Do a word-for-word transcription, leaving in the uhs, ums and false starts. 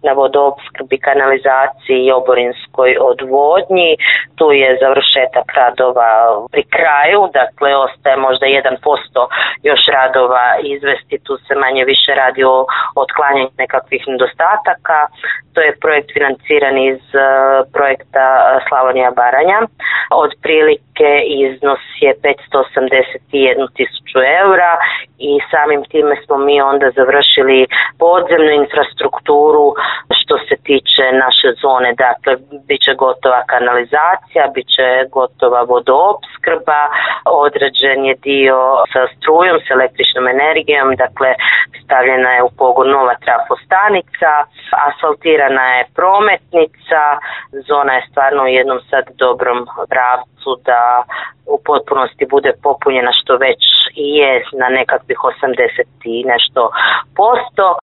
na vodoopskrbi, kanalizaciji i oborinskoj odvodnji. Tu je završetak radova pri kraju, dakle ostaje možda jedan posto još radova izvesti, tu se manje više radi o otklanjanju nekakvih nedostataka. To je projekt financiran iz uh, projekta Slavonija Baranja. Otprilike iznos je petsto osamdeset jedan tisuću eura i samim time smo mi onda završili podzemnu infrastrukturu što se tiče naše zone. Dakle, bit će gotova kanalizacija, bit će gotova vodoopskrba, određen je dio sa strujom, s električnom energijom, dakle stavljena je u pogon nova trafostanica, asfaltirana je prometnica, zona je stvarno u jednom sad dobrom pravcu da u potpunosti bude popunjena, što već i je na nekakvih osamdeset i nešto posto.